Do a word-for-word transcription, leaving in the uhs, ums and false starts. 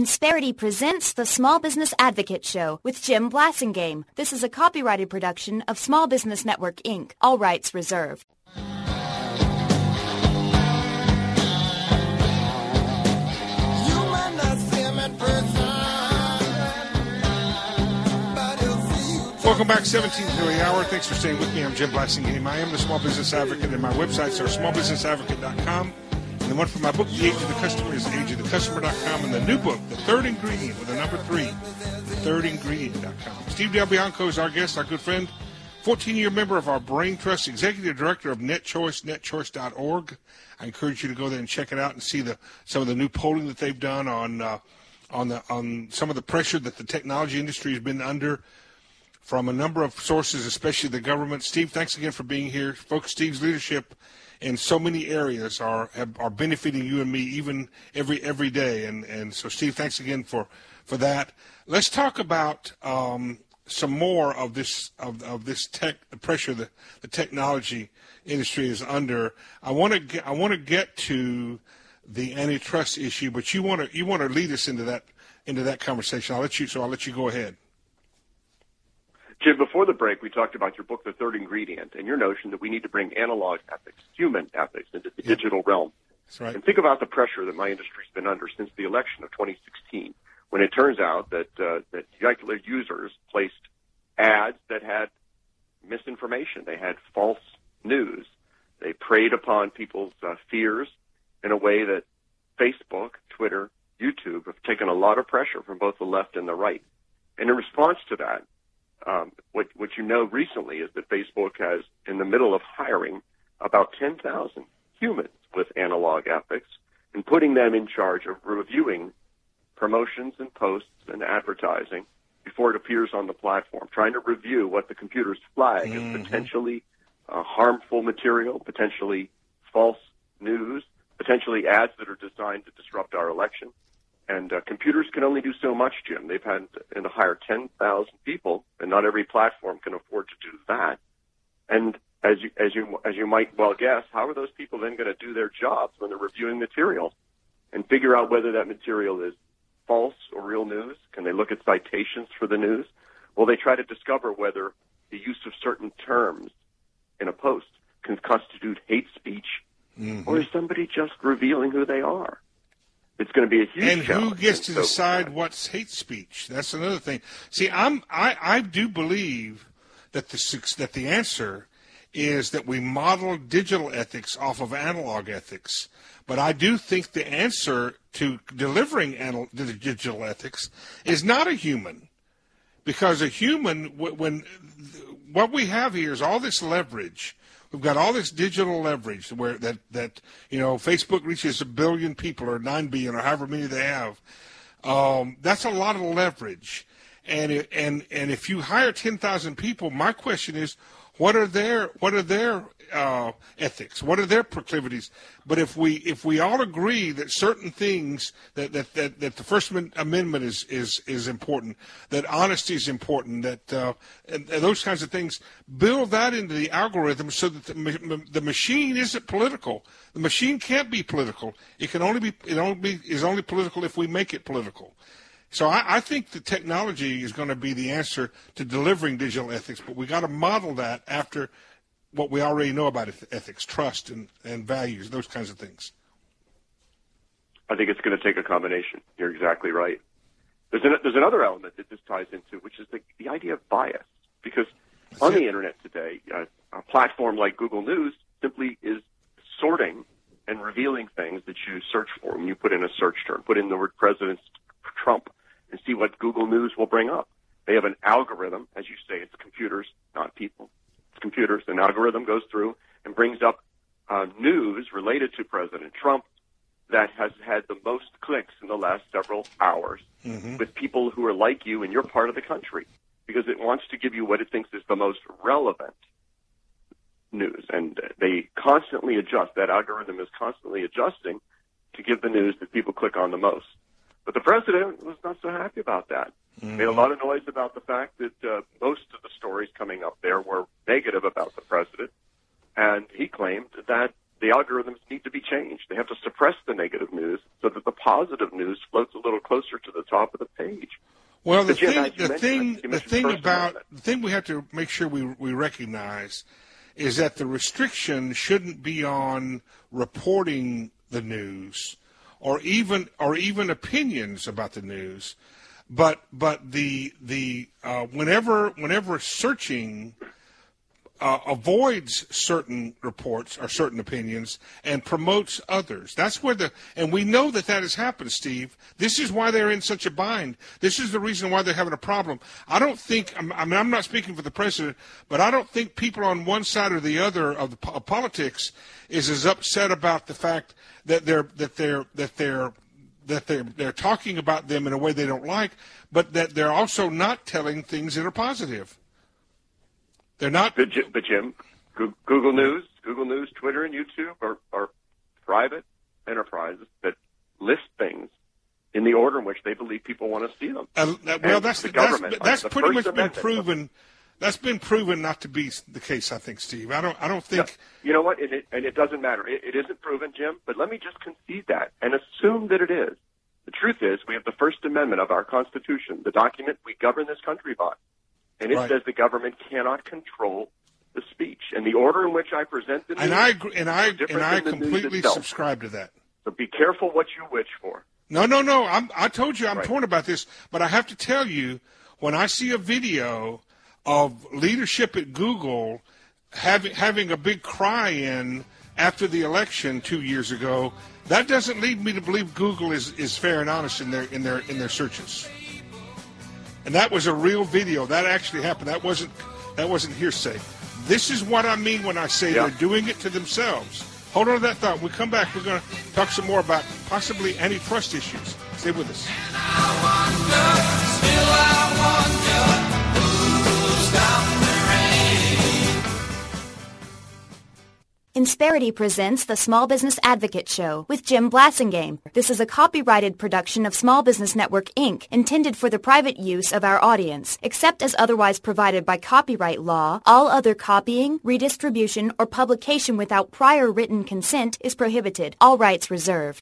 Insperity presents the Small Business Advocate Show with Jim Blasingame. This is a copyrighted production of Small Business Network, Incorporated. All rights reserved. Welcome back, seventeenth to the hour. Thanks for staying with me. I'm Jim Blasingame. I am the Small Business Advocate, and my websites are small business advocate dot com. And the one for my book, The Age of the Customer, is age of the customer dot com. And the new book, The Third Ingredient, with a number three, the third ingredient dot com. Steve Del Bianco is our guest, our good friend, fourteen-year member of our Brain Trust, executive director of NetChoice, net choice dot org. I encourage you to go there and check it out and see the some of the new polling that they've done on uh, on the on some of the pressure that the technology industry has been under from a number of sources, especially the government. Steve, thanks again for being here. Folks, Steve's leadership in so many areas are have, are benefiting you and me even every every day. And, and so, Steve, thanks again for, for that. Let's talk about um, some more of this of, of this tech the pressure that the technology industry is under. I want to get I want to get to the antitrust issue, but you want to you want to lead us into that into that conversation. I'll let you so I'll let you go ahead. Jim, before the break, we talked about your book, The Third Ingredient, and your notion that we need to bring analog ethics, human ethics, into the yep. digital realm. That's right. And think about the pressure that my industry's been under since the election of twenty sixteen, when it turns out that uh, that regular users placed ads that had misinformation. They had false news. They preyed upon people's uh, fears in a way that Facebook, Twitter, YouTube have taken a lot of pressure from both the left and the right. And in response to that, Um, what, what you know recently is that Facebook has, in the middle of hiring about ten thousand humans with analog ethics and putting them in charge of reviewing promotions and posts and advertising before it appears on the platform, trying to review what the computers flag mm-hmm. as potentially uh, harmful material, potentially false news, potentially ads that are designed to disrupt our election. And uh, computers can only do so much, Jim. They've had to hire ten thousand people, and not every platform can afford to do that. And as you as you as you might well guess, how are those people then going to do their jobs when they're reviewing material and figure out whether that material is false or real news? Can they look at citations for the news? Well, they try to discover whether the use of certain terms in a post can constitute hate speech, mm-hmm. or is somebody just revealing who they are? It's going to be a huge and challenge. who gets to so, decide what's hate speech? That's another thing. See, I'm I, I do believe that the that the answer is that we model digital ethics off of analog ethics. But I do think the answer to delivering anal, digital ethics is not a human, because a human, when what we have here is all this leverage. We've got all this digital leverage where that, that you know, Facebook reaches a billion people or nine billion or however many they have. Um, that's a lot of leverage. And it, and and if you hire ten thousand people, my question is, what are their what are their uh, ethics? What are their proclivities? But if we if we all agree that certain things that that, that, that the First Amendment is, is is important, that honesty is important, that uh, and, and those kinds of things, build that into the algorithm so that the, the machine isn't political. The machine can't be political. It can only be it only be, is only political if we make it political. So I, I think the technology is going to be the answer to delivering digital ethics, but we got to model that after what we already know about ethics, trust and, and values, those kinds of things. I think it's going to take a combination. You're exactly right. There's, an, there's another element that this ties into, which is the, the idea of bias. Because That's on it. the Internet today, uh, a platform like Google News simply is sorting and revealing things that you search for when you put in a search term, put in the word President Trump, and see what Google News will bring up. They have an algorithm. As you say, it's computers, not people. It's computers. An algorithm goes through and brings up uh, news related to President Trump that has had the most clicks in the last several hours mm-hmm. with people who are like you in your part of the country, because it wants to give you what it thinks is the most relevant news. And they constantly adjust. That algorithm is constantly adjusting to give the news that people click on the most. But the president was not so happy about that. Mm-hmm. Made a lot of noise about the fact that uh, most of the stories coming up there were negative about the president, and he claimed that the algorithms need to be changed. They have to suppress the negative news so that the positive news floats a little closer to the top of the page. Well, the But Jim, thing, as you the mentioned, thing, you the mentioned thing First about Amendment. the thing we have to make sure we we recognize is that the restriction shouldn't be on reporting the news, or even or even opinions about the news, but but the the uh, whenever whenever searching uh, avoids certain reports or certain opinions and promotes others. That's where the, and we know that that has happened, Steve. This is why they're in such a bind. This is the reason why they're having a problem. I don't think, I mean, I'm not speaking for the president, but I don't think people on one side or the other of the of politics is as upset about the fact that they're, that they're, that they're, that they're, they're talking about them in a way they don't like, but that they're also not telling things that are positive. They're not. But, but Jim, Google News, Google News, Twitter, and YouTube are, are private enterprises that list things in the order in which they believe people want to see them. Uh, well, and that's the that's, government, that's the pretty First much been Amendment, proven. That's been proven not to be the case, I think, Steve. I don't. I don't think. No, you know what? And it, and it doesn't matter. It, it isn't proven, Jim. But let me just concede that and assume that it is. The truth is, we have the First Amendment of our Constitution, the document we govern this country by. And it Right. says the government cannot control the speech. And the order in which I present the news And I agree, and I is different and I than the news completely itself. subscribe to that. So be careful what you wish for. No, no, no. I'm, I told you I'm Right. torn about this, but I have to tell you, when I see a video of leadership at Google having having a big cry-in after the election two years ago, that doesn't lead me to believe Google is, is fair and honest in their in their in their searches. And that was a real video. That actually happened. That wasn't that wasn't hearsay. This is what I mean when I say Yeah. they're doing it to themselves. Hold on to that thought. When we come back, we're going to talk some more about possibly antitrust issues. Stay with us. Insperity presents the Small Business Advocate Show with Jim Blasingame. This is a copyrighted production of Small Business Network, Incorporated, intended for the private use of our audience. Except as otherwise provided by copyright law, all other copying, redistribution, or publication without prior written consent is prohibited. All rights reserved.